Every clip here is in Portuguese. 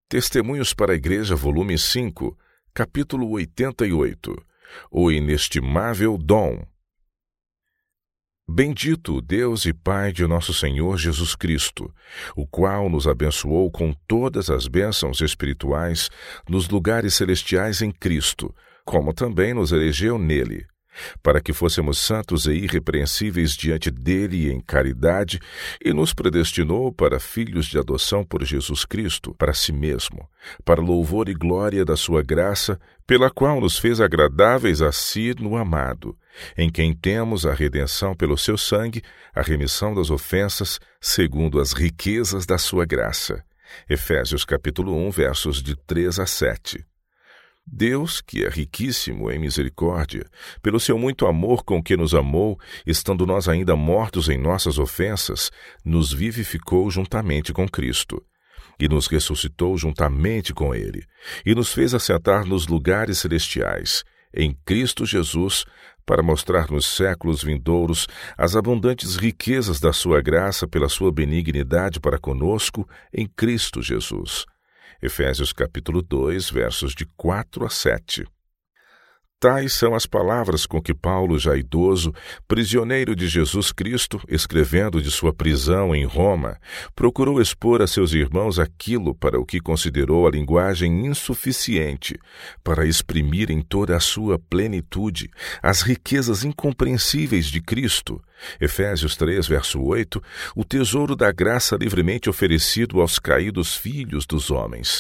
Testemunhos para a Igreja, volume 5, capítulo 88. O inestimável dom. Bendito o Deus e Pai de nosso Senhor Jesus Cristo, o qual nos abençoou com todas as bênçãos espirituais nos lugares celestiais em Cristo, como também nos elegeu nele, para que fôssemos santos e irrepreensíveis diante dele em caridade, e nos predestinou para filhos de adoção por Jesus Cristo, para si mesmo, para louvor e glória da sua graça, pela qual nos fez agradáveis a si no amado, em quem temos a redenção pelo seu sangue, a remissão das ofensas, segundo as riquezas da sua graça. Efésios capítulo 1, versos de 3 a 7. Deus, que é riquíssimo em misericórdia, pelo seu muito amor com que nos amou, estando nós ainda mortos em nossas ofensas, nos vivificou juntamente com Cristo, e nos ressuscitou juntamente com Ele, e nos fez assentar nos lugares celestiais, em Cristo Jesus, para mostrar nos séculos vindouros as abundantes riquezas da sua graça pela sua benignidade para conosco em Cristo Jesus. Efésios capítulo 2, versos de 4 a 7. Tais são as palavras com que Paulo, já idoso, prisioneiro de Jesus Cristo, escrevendo de sua prisão em Roma, procurou expor a seus irmãos aquilo para o que considerou a linguagem insuficiente para exprimir em toda a sua plenitude as riquezas incompreensíveis de Cristo. Efésios 3, verso 8, o tesouro da graça livremente oferecido aos caídos filhos dos homens.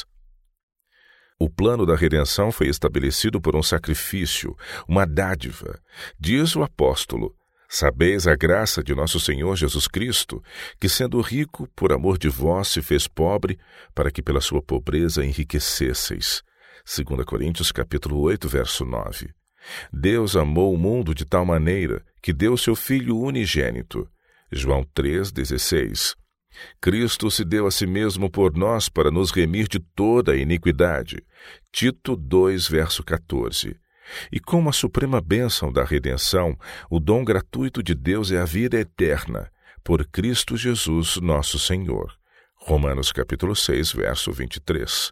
O plano da redenção foi estabelecido por um sacrifício, uma dádiva. Diz o apóstolo: sabeis a graça de nosso Senhor Jesus Cristo, que sendo rico, por amor de vós se fez pobre, para que pela sua pobreza enriquecesseis. 2 Coríntios capítulo 8, verso 9. Deus amou o mundo de tal maneira que deu seu Filho unigênito. João 3,16. Cristo se deu a si mesmo por nós para nos remir de toda a iniquidade. Tito 2, verso 14. E como a suprema bênção da redenção, o dom gratuito de Deus é a vida eterna, por Cristo Jesus nosso Senhor. Romanos capítulo 6, verso 23.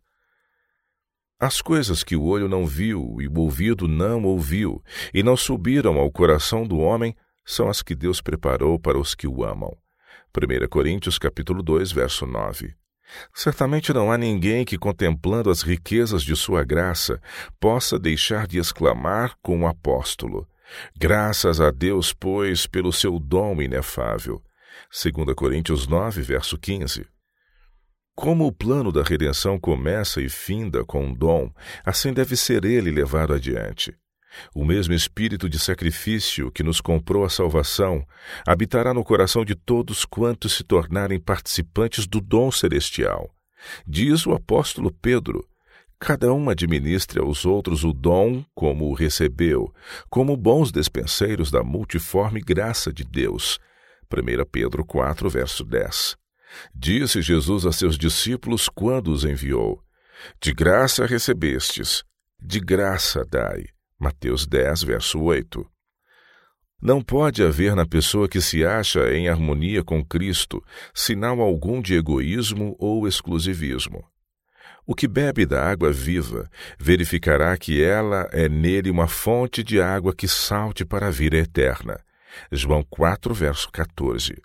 As coisas que o olho não viu e o ouvido não ouviu, e não subiram ao coração do homem, são as que Deus preparou para os que o amam. 1 Coríntios capítulo 2, verso 9. Certamente não há ninguém que, contemplando as riquezas de sua graça, possa deixar de exclamar com o apóstolo: graças a Deus, pois, pelo seu dom inefável. 2 Coríntios 9, verso 15. Como o plano da redenção começa e finda com um dom, assim deve ser ele levado adiante. O mesmo espírito de sacrifício que nos comprou a salvação habitará no coração de todos quantos se tornarem participantes do dom celestial. Diz o apóstolo Pedro: cada um administre aos outros o dom como o recebeu, como bons despenseiros da multiforme graça de Deus. 1 Pedro 4, verso 10. Disse Jesus a seus discípulos quando os enviou: de graça recebestes, de graça dai. Mateus 10, verso 8. Não pode haver na pessoa que se acha em harmonia com Cristo sinal algum de egoísmo ou exclusivismo. O que bebe da água viva verificará que ela é nele uma fonte de água que salte para a vida eterna. João 4, verso 14.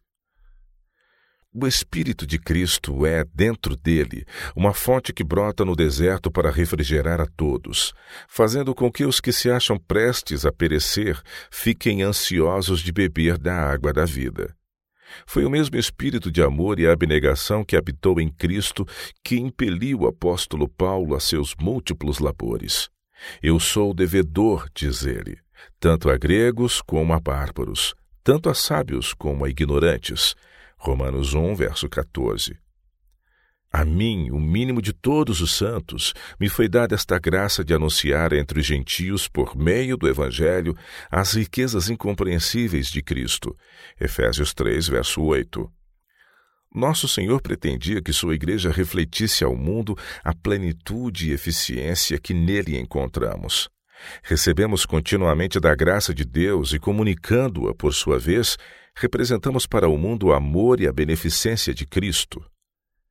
O Espírito de Cristo é, dentro dele, uma fonte que brota no deserto para refrigerar a todos, fazendo com que os que se acham prestes a perecer fiquem ansiosos de beber da água da vida. Foi o mesmo espírito de amor e abnegação que habitou em Cristo que impeliu o apóstolo Paulo a seus múltiplos labores. Eu sou devedor, diz ele, tanto a gregos como a bárbaros, tanto a sábios como a ignorantes. Romanos 1, verso 14. A mim, o mínimo de todos os santos, me foi dada esta graça de anunciar entre os gentios, por meio do Evangelho, as riquezas incompreensíveis de Cristo. Efésios 3, verso 8. Nosso Senhor pretendia que sua igreja refletisse ao mundo a plenitude e eficiência que nele encontramos. Recebemos continuamente da graça de Deus e, comunicando-a por sua vez, representamos para o mundo o amor e a beneficência de Cristo.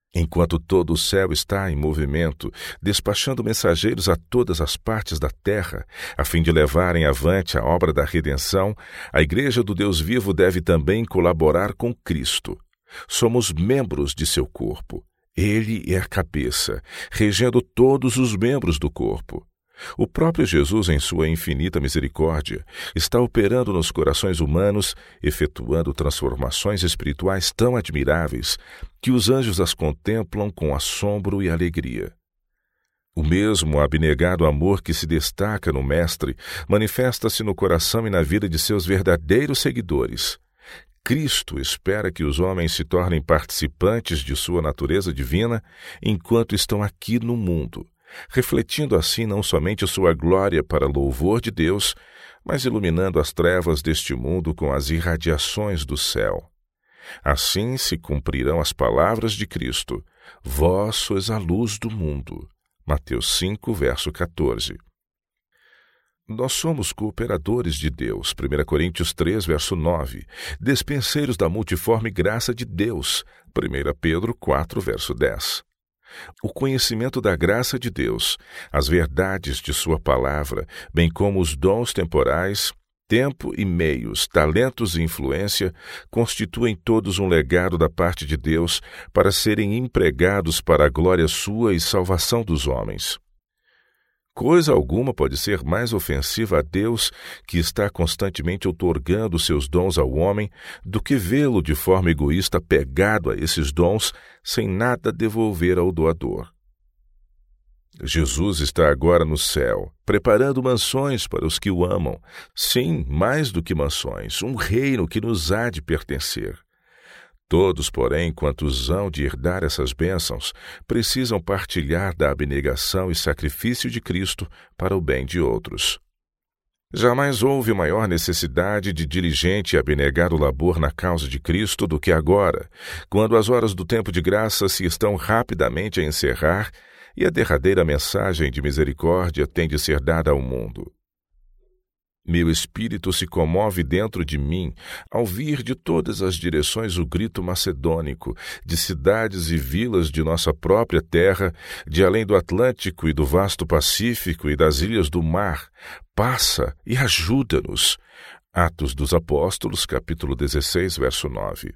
Enquanto todo o céu está em movimento, despachando mensageiros a todas as partes da terra, a fim de levarem avante a obra da redenção, a Igreja do Deus vivo deve também colaborar com Cristo. Somos membros de seu corpo. Ele é a cabeça, regendo todos os membros do corpo. O próprio Jesus, em sua infinita misericórdia, está operando nos corações humanos, efetuando transformações espirituais tão admiráveis que os anjos as contemplam com assombro e alegria. O mesmo abnegado amor que se destaca no Mestre manifesta-se no coração e na vida de seus verdadeiros seguidores. Cristo espera que os homens se tornem participantes de sua natureza divina enquanto estão aqui no mundo, refletindo assim não somente sua glória para louvor de Deus, mas iluminando as trevas deste mundo com as irradiações do céu. Assim se cumprirão as palavras de Cristo: vós sois a luz do mundo. Mateus 5, verso 14. Nós somos cooperadores de Deus, 1 Coríntios 3, verso 9, despenseiros da multiforme graça de Deus, 1 Pedro 4, verso 10. O conhecimento da graça de Deus, as verdades de sua palavra, bem como os dons temporais, tempo e meios, talentos e influência, constituem todos um legado da parte de Deus para serem empregados para a glória sua e salvação dos homens. Coisa alguma pode ser mais ofensiva a Deus, que está constantemente outorgando seus dons ao homem, do que vê-lo de forma egoísta pegado a esses dons, sem nada devolver ao doador. Jesus está agora no céu, preparando mansões para os que o amam. Sim, mais do que mansões, um reino que nos há de pertencer. Todos, porém, quantos hão de herdar essas bênçãos, precisam partilhar da abnegação e sacrifício de Cristo para o bem de outros. Jamais houve maior necessidade de diligente e abnegado labor na causa de Cristo do que agora, quando as horas do tempo de graça se estão rapidamente a encerrar e a derradeira mensagem de misericórdia tem de ser dada ao mundo. Meu espírito se comove dentro de mim ao vir de todas as direções o grito macedônico, de cidades e vilas de nossa própria terra, de além do Atlântico e do vasto Pacífico e das ilhas do mar: passa e ajuda-nos. Atos dos Apóstolos, capítulo 16, verso 9.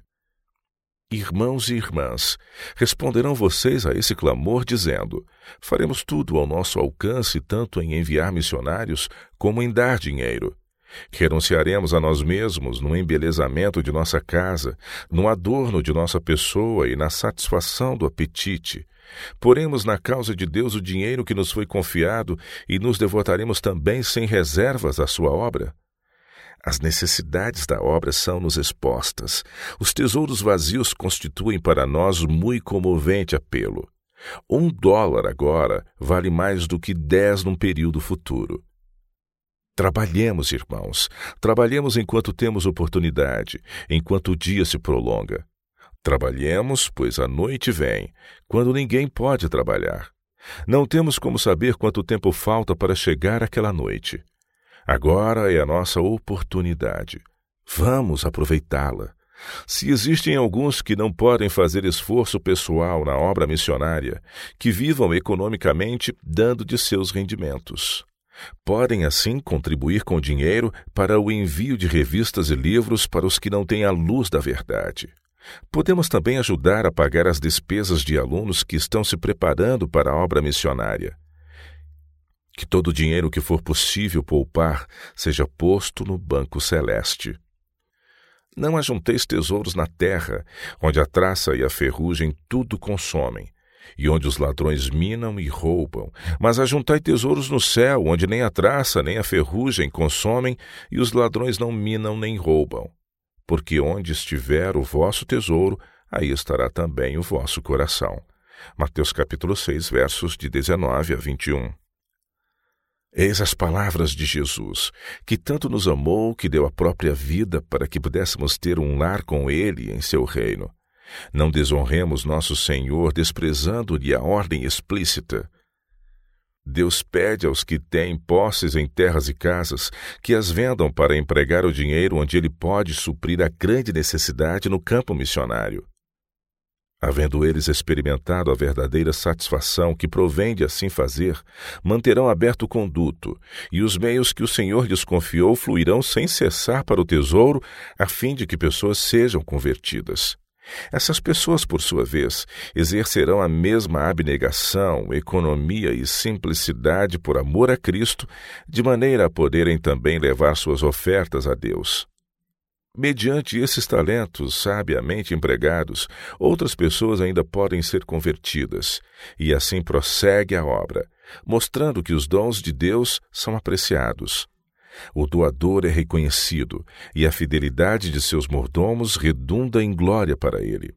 Irmãos e irmãs, responderão vocês a esse clamor dizendo: faremos tudo ao nosso alcance, tanto em enviar missionários como em dar dinheiro. Renunciaremos a nós mesmos no embelezamento de nossa casa, no adorno de nossa pessoa e na satisfação do apetite. Poremos na causa de Deus o dinheiro que nos foi confiado e nos devotaremos também sem reservas à sua obra. As necessidades da obra são-nos expostas. Os tesouros vazios constituem para nós muito comovente apelo. $1 agora vale mais do que 10 num período futuro. Trabalhemos, irmãos. Trabalhemos enquanto temos oportunidade, enquanto o dia se prolonga. Trabalhemos, pois a noite vem, quando ninguém pode trabalhar. Não temos como saber quanto tempo falta para chegar aquela noite. Agora é a nossa oportunidade. Vamos aproveitá-la. Se existem alguns que não podem fazer esforço pessoal na obra missionária, que vivam economicamente dando de seus rendimentos. Podem, assim, contribuir com dinheiro para o envio de revistas e livros para os que não têm a luz da verdade. Podemos também ajudar a pagar as despesas de alunos que estão se preparando para a obra missionária. Que todo o dinheiro que for possível poupar seja posto no banco celeste. Não ajunteis tesouros na terra, onde a traça e a ferrugem tudo consomem, e onde os ladrões minam e roubam, mas ajuntai tesouros no céu, onde nem a traça nem a ferrugem consomem, e os ladrões não minam nem roubam. Porque onde estiver o vosso tesouro, aí estará também o vosso coração. Mateus capítulo 6, versos de 19 a 21. Eis as palavras de Jesus, que tanto nos amou que deu a própria vida para que pudéssemos ter um lar com Ele em seu reino. Não desonremos nosso Senhor desprezando-lhe a ordem explícita. Deus pede aos que têm posses em terras e casas que as vendam para empregar o dinheiro onde Ele pode suprir a grande necessidade no campo missionário. Havendo eles experimentado a verdadeira satisfação que provém de assim fazer, manterão aberto o conduto, e os meios que o Senhor lhes confiou fluirão sem cessar para o tesouro, a fim de que pessoas sejam convertidas. Essas pessoas, por sua vez, exercerão a mesma abnegação, economia e simplicidade por amor a Cristo, de maneira a poderem também levar suas ofertas a Deus. Mediante esses talentos sabiamente empregados, outras pessoas ainda podem ser convertidas, e assim prossegue a obra, mostrando que os dons de Deus são apreciados. O doador é reconhecido, e a fidelidade de seus mordomos redunda em glória para ele.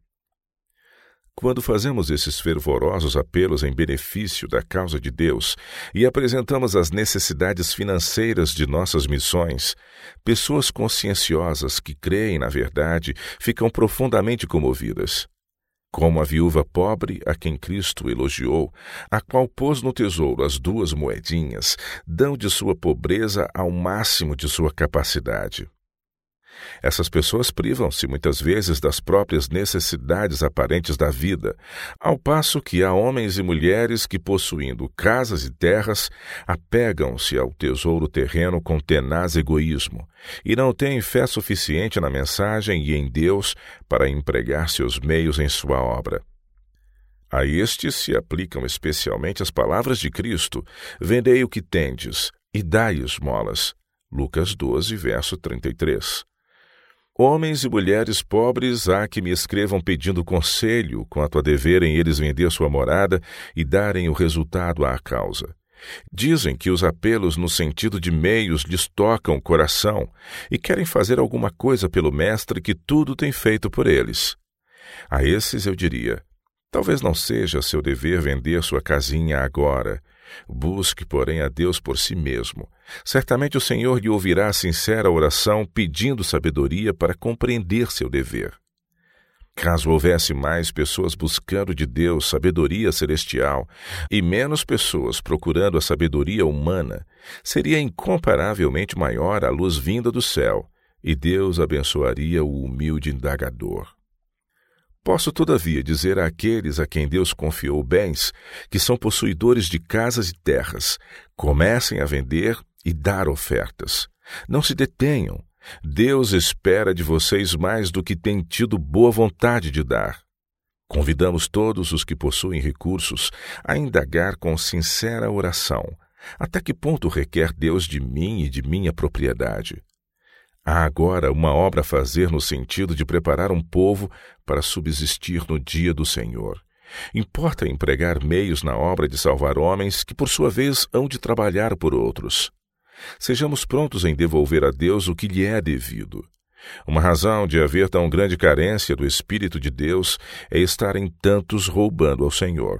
Quando fazemos esses fervorosos apelos em benefício da causa de Deus e apresentamos as necessidades financeiras de nossas missões, pessoas conscienciosas que creem na verdade ficam profundamente comovidas. Como a viúva pobre a quem Cristo elogiou, a qual pôs no tesouro as 2 moedinhas, dão de sua pobreza ao máximo de sua capacidade. Essas pessoas privam-se muitas vezes das próprias necessidades aparentes da vida, ao passo que há homens e mulheres que, possuindo casas e terras, apegam-se ao tesouro terreno com tenaz egoísmo e não têm fé suficiente na mensagem e em Deus para empregar seus meios em sua obra. A estes se aplicam especialmente as palavras de Cristo: vendei o que tendes e dai esmolas. Lucas 12, verso 33. Homens e mulheres pobres há que me escrevam pedindo conselho quanto a deverem eles vender sua morada e darem o resultado à causa. Dizem que os apelos no sentido de meios lhes tocam o coração e querem fazer alguma coisa pelo Mestre que tudo tem feito por eles. A esses eu diria: talvez não seja seu dever vender sua casinha agora. Busque, porém, a Deus por si mesmo. Certamente o Senhor lhe ouvirá a sincera oração, pedindo sabedoria para compreender seu dever. Caso houvesse mais pessoas buscando de Deus sabedoria celestial e menos pessoas procurando a sabedoria humana, seria incomparavelmente maior a luz vinda do céu, e Deus abençoaria o humilde indagador. Posso, todavia, dizer àqueles a quem Deus confiou bens, que são possuidores de casas e terras: comecem a vender e dar ofertas. Não se detenham. Deus espera de vocês mais do que têm tido boa vontade de dar. Convidamos todos os que possuem recursos a indagar com sincera oração: até que ponto requer Deus de mim e de minha propriedade? Há agora uma obra a fazer no sentido de preparar um povo para subsistir no dia do Senhor. Importa empregar meios na obra de salvar homens que, por sua vez, hão de trabalhar por outros. Sejamos prontos em devolver a Deus o que lhe é devido. Uma razão de haver tão grande carência do Espírito de Deus é estarem tantos roubando ao Senhor.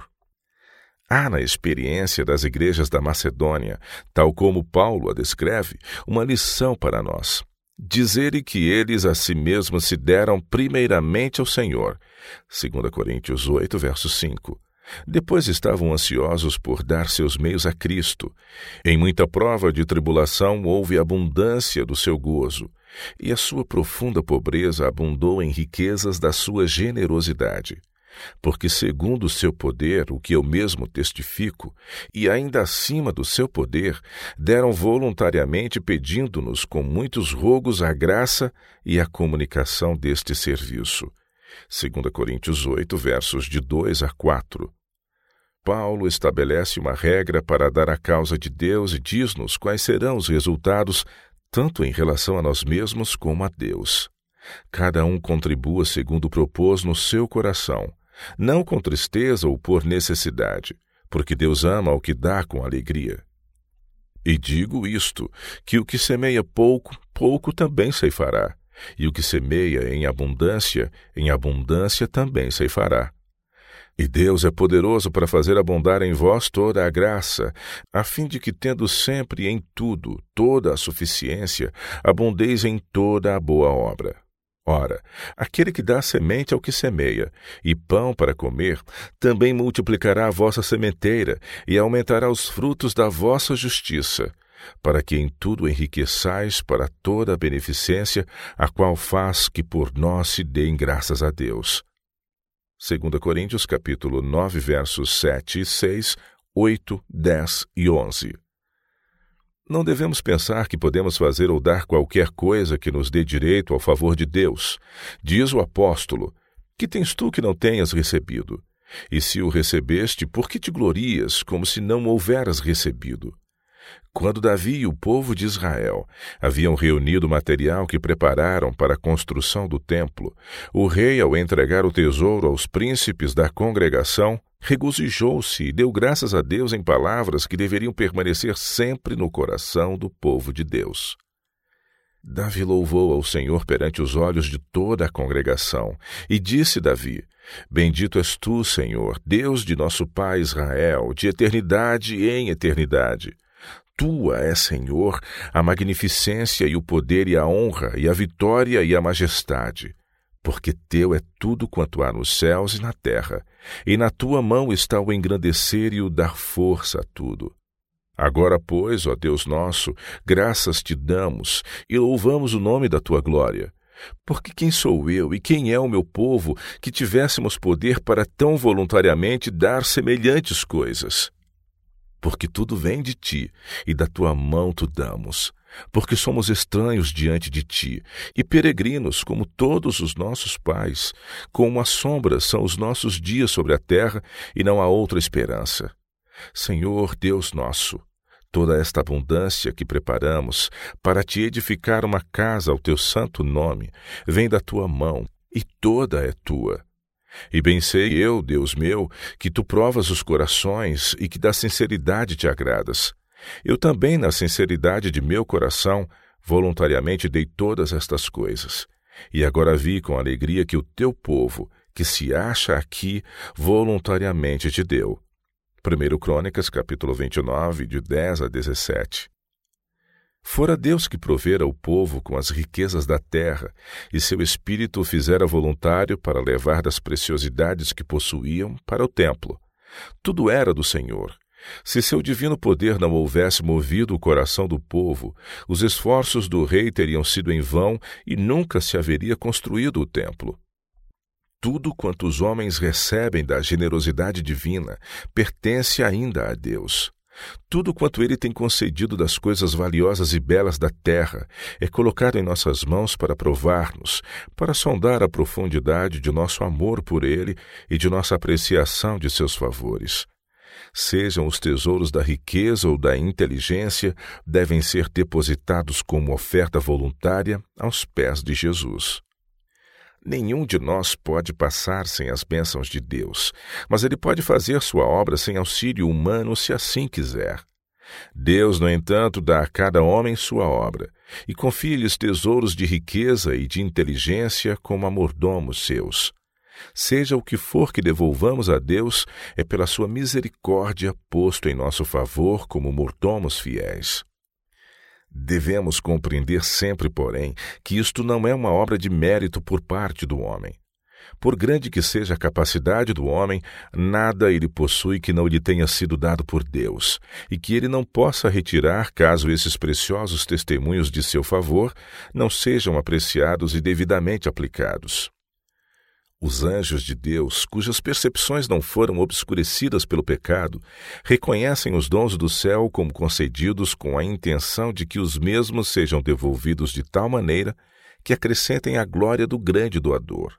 Há na experiência das igrejas da Macedônia, tal como Paulo a descreve, uma lição para nós. Dizerem que eles a si mesmos se deram primeiramente ao Senhor. 2 Coríntios 8, verso 5. Depois estavam ansiosos por dar seus meios a Cristo. Em muita prova de tribulação houve abundância do seu gozo, e a sua profunda pobreza abundou em riquezas da sua generosidade. Porque segundo o seu poder, o que eu mesmo testifico, e ainda acima do seu poder, deram voluntariamente pedindo-nos com muitos rogos a graça e a comunicação deste serviço. 2 Coríntios 8, versos de 2 a 4. Paulo estabelece uma regra para dar a causa de Deus e diz-nos quais serão os resultados, tanto em relação a nós mesmos como a Deus. Cada um contribua segundo propôs no seu coração, não com tristeza ou por necessidade, porque Deus ama o que dá com alegria. E digo isto, que o que semeia pouco, pouco também ceifará, e o que semeia em abundância também ceifará. E Deus é poderoso para fazer abundar em vós toda a graça, a fim de que, tendo sempre em tudo toda a suficiência, abundeis em toda a boa obra. Ora, aquele que dá semente ao que semeia, e pão para comer, também multiplicará a vossa sementeira e aumentará os frutos da vossa justiça, para que em tudo enriqueçais para toda a beneficência, a qual faz que por nós se deem graças a Deus. 2 Coríntios capítulo 9, versos 7 e 6, 8, 10 e 11. Não devemos pensar que podemos fazer ou dar qualquer coisa que nos dê direito ao favor de Deus. Diz o apóstolo: que tens tu que não tenhas recebido? E se o recebeste, por que te glorias, como se não o houveras recebido? Quando Davi e o povo de Israel haviam reunido o material que prepararam para a construção do templo, o rei, ao entregar o tesouro aos príncipes da congregação, regozijou-se e deu graças a Deus em palavras que deveriam permanecer sempre no coração do povo de Deus. Davi louvou ao Senhor perante os olhos de toda a congregação, e disse Davi: Bendito és tu, Senhor, Deus de nosso pai Israel, de eternidade em eternidade. Tua é, Senhor, a magnificência e o poder e a honra e a vitória e a majestade, porque teu é tudo quanto há nos céus e na terra, e na tua mão está o engrandecer e o dar força a tudo. Agora, pois, ó Deus nosso, graças te damos e louvamos o nome da tua glória. Porque quem sou eu e quem é o meu povo que tivéssemos poder para tão voluntariamente dar semelhantes coisas? Porque tudo vem de ti, e da tua mão tu damos. Porque somos estranhos diante de ti, e peregrinos como todos os nossos pais. Como a sombra são os nossos dias sobre a terra, e não há outra esperança. Senhor Deus nosso, toda esta abundância que preparamos para te edificar uma casa ao teu santo nome, vem da tua mão, e toda é tua. E bem sei eu, Deus meu, que tu provas os corações e que da sinceridade te agradas. Eu também, na sinceridade de meu coração, voluntariamente dei todas estas coisas. E agora vi com alegria que o teu povo, que se acha aqui, voluntariamente te deu. 1 Crônicas, capítulo 29, de 10 a 17. Fora Deus que provera o povo com as riquezas da terra, e seu espírito o fizera voluntário para levar das preciosidades que possuíam para o templo. Tudo era do Senhor. Se seu divino poder não houvesse movido o coração do povo, os esforços do rei teriam sido em vão e nunca se haveria construído o templo. Tudo quanto os homens recebem da generosidade divina pertence ainda a Deus. Tudo quanto Ele tem concedido das coisas valiosas e belas da terra é colocado em nossas mãos para provar-nos, para sondar a profundidade de nosso amor por Ele e de nossa apreciação de seus favores. Sejam os tesouros da riqueza ou da inteligência, devem ser depositados como oferta voluntária aos pés de Jesus. Nenhum de nós pode passar sem as bênçãos de Deus, mas Ele pode fazer sua obra sem auxílio humano se assim quiser. Deus, no entanto, dá a cada homem sua obra, e confia-lhes tesouros de riqueza e de inteligência como a mordomos seus. Seja o que for que devolvamos a Deus, é pela sua misericórdia posto em nosso favor como mordomos fiéis. Devemos compreender sempre, porém, que isto não é uma obra de mérito por parte do homem. Por grande que seja a capacidade do homem, nada ele possui que não lhe tenha sido dado por Deus, e que ele não possa retirar caso esses preciosos testemunhos de seu favor não sejam apreciados e devidamente aplicados. Os anjos de Deus, cujas percepções não foram obscurecidas pelo pecado, reconhecem os dons do céu como concedidos com a intenção de que os mesmos sejam devolvidos de tal maneira que acrescentem a glória do grande doador.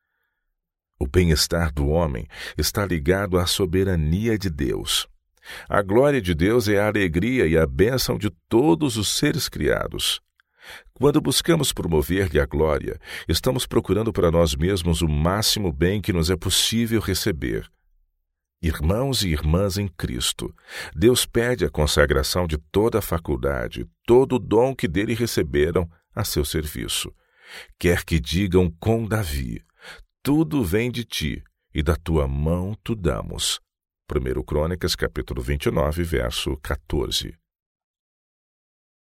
O bem-estar do homem está ligado à soberania de Deus. A glória de Deus é a alegria e a bênção de todos os seres criados. Quando buscamos promover-lhe a glória, estamos procurando para nós mesmos o máximo bem que nos é possível receber. Irmãos e irmãs em Cristo, Deus pede a consagração de toda a faculdade, todo o dom que dele receberam a seu serviço. Quer que digam com Davi: tudo vem de ti, e da tua mão tu damos. 1 Crônicas, capítulo 29, verso 14.